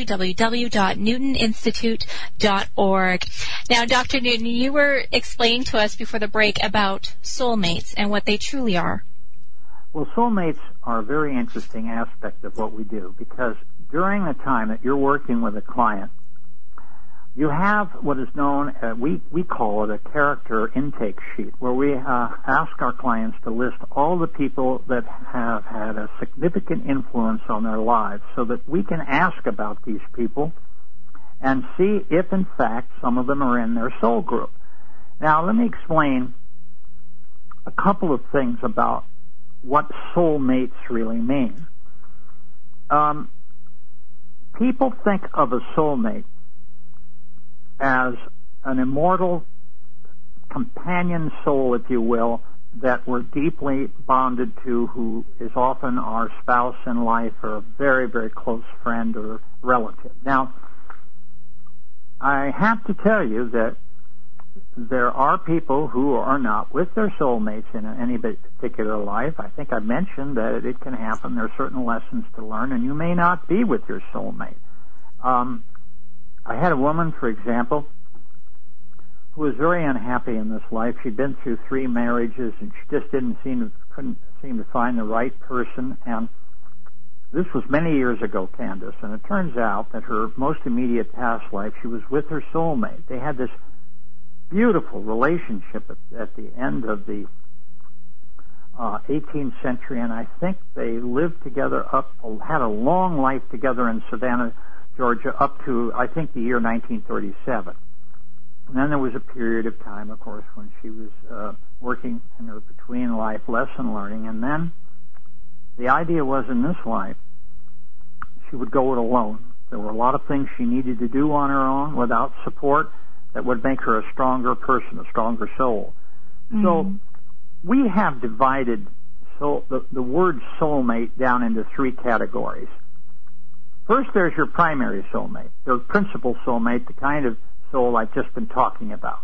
Speaker 2: www.newtoninstitute.org. Now, Dr. Newton, you were explaining to us before the break about soulmates and what they truly are.
Speaker 3: Well, soulmates are a very interesting aspect of what we do, because during the time that you're working with a client, you have what is known, we call it a character intake sheet, where we ask our clients to list all the people that have had a significant influence on their lives so that we can ask about these people and see if, in fact, some of them are in their soul group. Now, let me explain a couple of things about what soulmates really mean. People think of a soulmate as an immortal companion soul, if you will, that we're deeply bonded to, who is often our spouse in life or a very, very close friend or relative. Now, I have to tell you that there are people who are not with their soulmates in any particular life. I think I mentioned that it can happen. There are certain lessons to learn, and you may not be with your soulmate. I had a woman, for example, who was very unhappy in this life. She'd been through 3 marriages, and she just couldn't seem to find the right person. And this was many years ago, Candace, and it turns out that her most immediate past life, she was with her soulmate. They had this beautiful relationship at the end of the 18th century, and I think they lived together had a long life together in Savannah, Georgia, up to, I think, the year 1937. And then there was a period of time, of course, when she was working in her between life lesson learning, and then the idea was in this life she would go it alone. There were a lot of things she needed to do on her own without support that would make her a stronger person, a stronger soul. Mm-hmm. So we have divided the word soulmate down into 3 categories. First, there's your primary soulmate, your principal soulmate, the kind of soul I've just been talking about.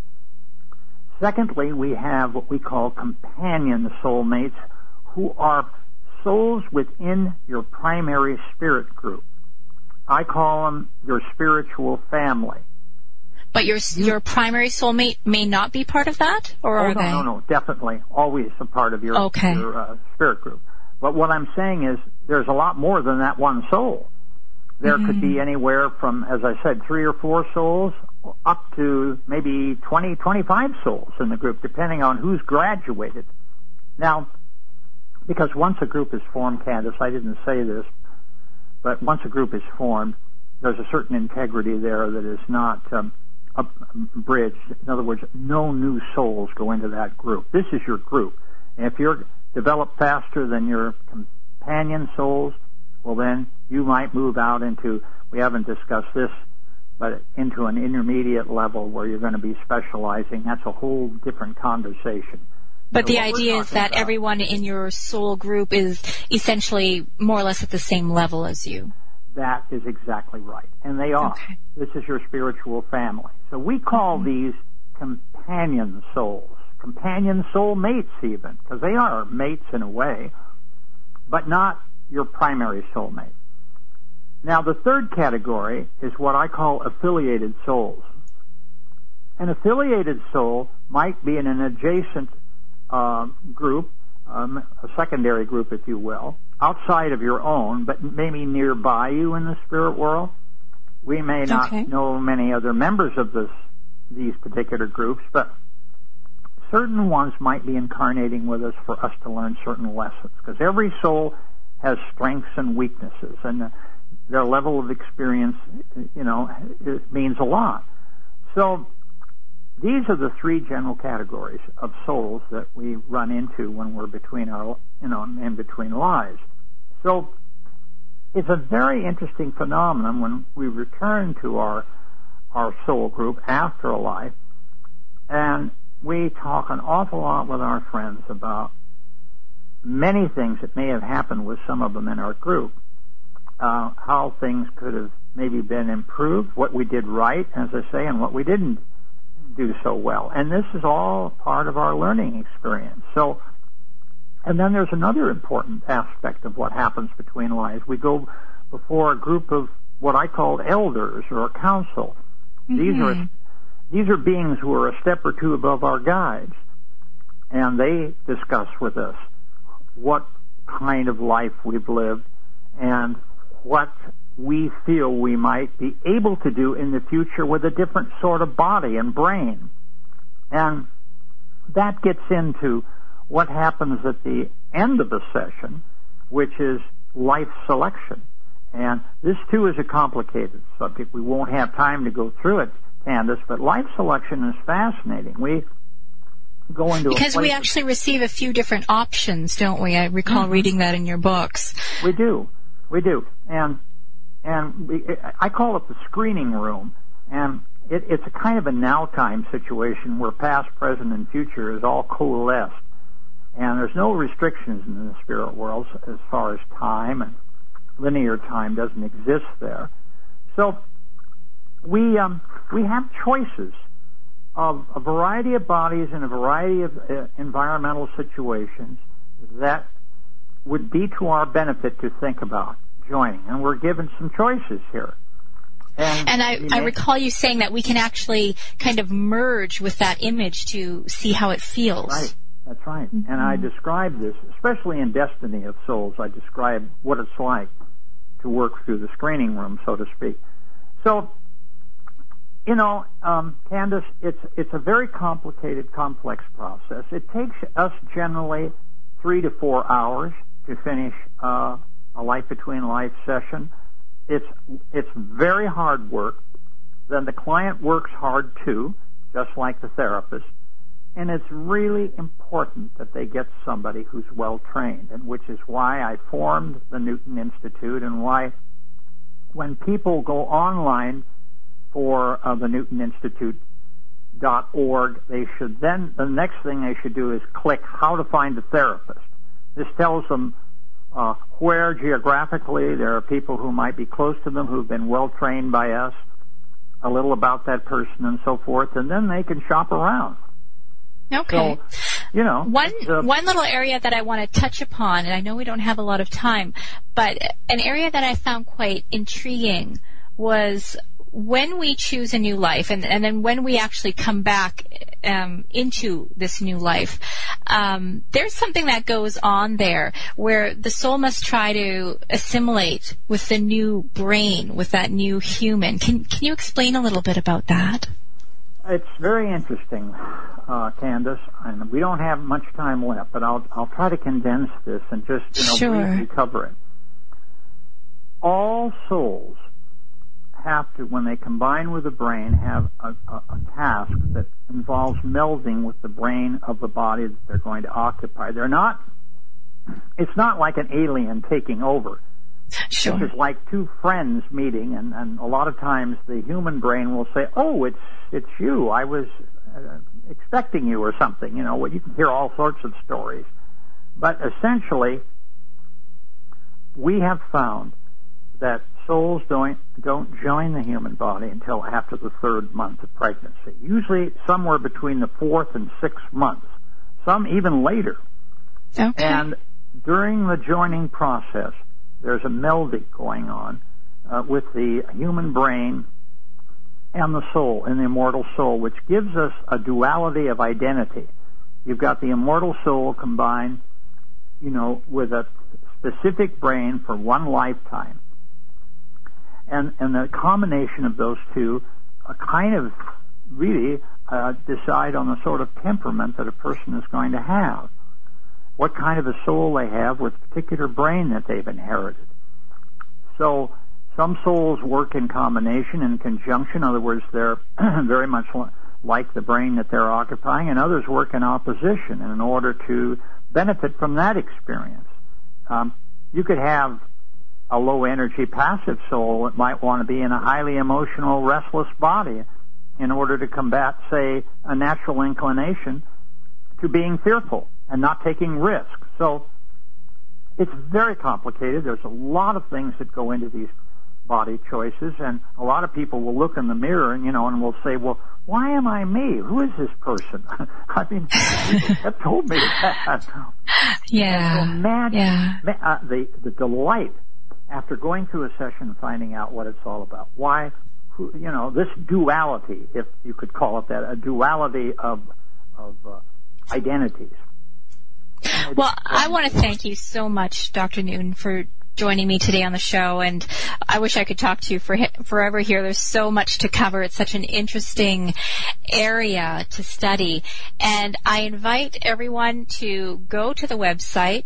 Speaker 3: Secondly, we have what we call companion soulmates, who are souls within your primary spirit group. I call them your spiritual family.
Speaker 2: But your primary soulmate may not be part of that, or are they?
Speaker 3: No, definitely, always a part of your spirit group. But what I'm saying is, there's a lot more than that one soul. There could be anywhere from, as I said, 3 or 4 souls up to maybe 20, 25 souls in the group, depending on who's graduated. Now, because once a group is formed, Candace, I didn't say this, but once a group is formed, there's a certain integrity there that is not bridged. In other words, no new souls go into that group. This is your group. And if you're developed faster than your companion souls, well, then you might move out into, we haven't discussed this, but into an intermediate level where you're going to be specializing. That's a whole different conversation.
Speaker 2: But the idea is that everyone in your soul group is essentially more or less at the same level as you.
Speaker 3: That is exactly right. And they are. Okay. This is your spiritual family. So we call these companion souls, companion soul mates even, because they are mates in a way, but not your primary soulmate. Now, the third category is what I call affiliated souls. An affiliated soul might be in an adjacent group, a secondary group, if you will, outside of your own, but maybe nearby you in the spirit world. We may not know many other members of these particular groups, but certain ones might be incarnating with us for us to learn certain lessons, because every soul has strengths and weaknesses, and their level of experience, it means a lot. So these are the three general categories of souls that we run into when we're between our, in between lives. So it's a very interesting phenomenon when we return to our soul group after a life, and we talk an awful lot with our friends about many things that may have happened with some of them in our group, how things could have maybe been improved, what we did right, as I say, and what we didn't do so well. And this is all part of our learning experience. So, and then there's another important aspect of what happens between lives. We go before a group of what I call elders or a council. Mm-hmm. These are beings who are a step or two above our guides, and they discuss with us what kind of life we've lived and what we feel we might be able to do in the future with a different sort of body and brain. And that gets into what happens at the end of the session, which is life selection. And this, too, is a complicated subject. We won't have time to go through it, Candace, but life selection is fascinating. We go into
Speaker 2: because we actually receive a few different options, don't we? I recall reading that in your books.
Speaker 3: We do. And I call it the screening room, and it's a kind of a now-time situation where past, present, and future is all coalesced. And there's no restrictions in the spirit world as far as time, and linear time doesn't exist there. So we have choices of a variety of bodies in a variety of environmental situations that would be to our benefit to think about joining. And we're given some choices here.
Speaker 2: And I recall you saying that we can actually kind of merge with that image to see how it feels.
Speaker 3: Right. That's right. Mm-hmm. And I describe this, especially in Destiny of Souls, I describe what it's like to work through the screening room, so to speak. So, Candace, it's a very complicated, complex process. It takes us generally 3 to 4 hours to finish a Life Between Life session. It's very hard work. Then the client works hard too, just like the therapist. And it's really important that they get somebody who's well trained, and which is why I formed the Newton Institute, and why when people go online for the NewtonInstitute.org, they should then, the next thing they should do is click how to find a therapist. This tells them where geographically there are people who might be close to them who've been well trained by us, a little about that person and so forth, and then they can shop around.
Speaker 2: Okay.
Speaker 3: So,
Speaker 2: one little area that I want to touch upon, and I know we don't have a lot of time, but an area that I found quite intriguing was when we choose a new life, and then when we actually come back into this new life, there's something that goes on there where the soul must try to assimilate with the new brain, with that new human. Can you explain a little bit about that?
Speaker 3: It's very interesting, Candace, and we don't have much time left, but I'll try to condense this and just briefly cover it. All souls have to, when they combine with the brain, have a task that involves melding with the brain of the body that they're going to occupy. It's not like an alien taking over.
Speaker 2: Sure.
Speaker 3: This is like two friends meeting, and a lot of times the human brain will say, "Oh, it's you. I was expecting you," or something. You can hear all sorts of stories. But essentially, we have found that souls don't join the human body until after the 3rd month of pregnancy. Usually somewhere between the 4th and 6th month. Some even later.
Speaker 2: Okay.
Speaker 3: And during the joining process, there's a melding going on with the human brain and the soul, and the immortal soul, which gives us a duality of identity. You've got the immortal soul combined, with a specific brain for one lifetime. And the combination of those two kind of really decide on the sort of temperament that a person is going to have, what kind of a soul they have with the particular brain that they've inherited. So some souls work in combination, in conjunction. In other words, they're very much like the brain that they're occupying, and others work in opposition in order to benefit from that experience. You could have a low-energy passive soul that might want to be in a highly emotional, restless body in order to combat, say, a natural inclination to being fearful and not taking risks. So it's very complicated. There's a lot of things that go into these body choices, and a lot of people will look in the mirror and will say, well, why am I me? Who is this person? I mean, people have told me that.
Speaker 2: Yeah.
Speaker 3: So the delight after going through a session, finding out what it's all about. Why, this duality, if you could call it that, a duality of identities.
Speaker 2: Well, I want to thank you so much, Dr. Newton, for joining me today on the show, and I wish I could talk to you forever here. There's so much to cover. It's such an interesting area to study, and I invite everyone to go to the website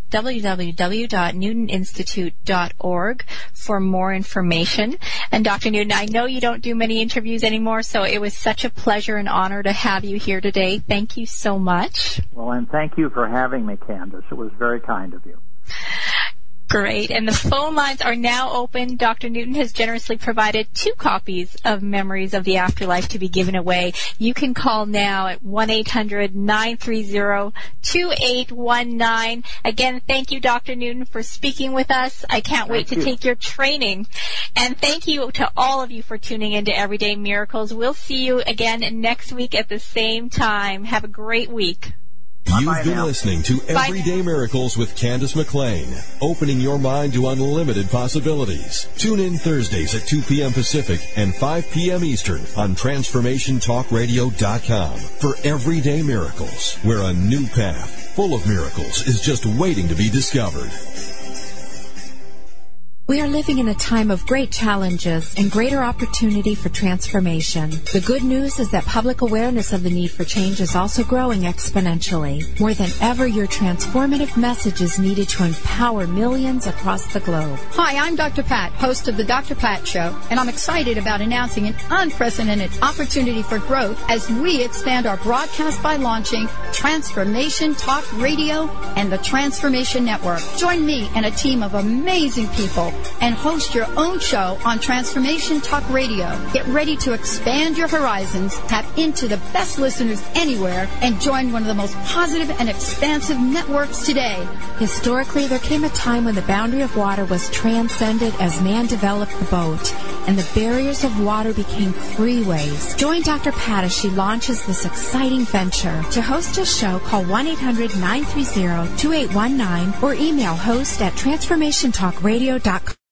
Speaker 2: www.newtoninstitute.org for more information. And Dr. Newton, I know you don't do many interviews anymore, so it was such a pleasure and honor to have you here today. Thank you so much.
Speaker 3: Well, and thank you for having me, Candace. It was very kind of you.
Speaker 2: Great. And the phone lines are now open. Dr. Newton has generously provided 2 copies of Memories of the Afterlife to be given away. You can call now at 1-800-930-2819. Again, thank you, Dr. Newton, for speaking with us. I can't wait to take your training. And thank you to all of you for tuning in to Everyday Miracles. We'll see you again next week at the same time. Have a great week.
Speaker 1: You've been listening to Everyday Miracles with Candace McLean, opening your mind to unlimited possibilities. Tune in Thursdays at 2 p.m. Pacific and 5 p.m. Eastern on TransformationTalkRadio.com for Everyday Miracles, where a new path full of miracles is just waiting to be discovered.
Speaker 4: We are living in a time of great challenges and greater opportunity for transformation. The good news is that public awareness of the need for change is also growing exponentially. More than ever, your transformative message is needed to empower millions across the globe.
Speaker 10: Hi, I'm Dr. Pat, host of The Dr. Pat Show, and I'm excited about announcing an unprecedented opportunity for growth as we expand our broadcast by launching Transformation Talk Radio and the Transformation Network. Join me and a team of amazing people and host your own show on Transformation Talk Radio. Get ready to expand your horizons, tap into the best listeners anywhere, and join one of the most positive and expansive networks today.
Speaker 4: Historically, there came a time when the boundary of water was transcended as man developed the boat, and the barriers of water became freeways. Join Dr. Pat as she launches this exciting venture. To host a show, call 1-800-930-2819 or email host@transformationtalkradio.com.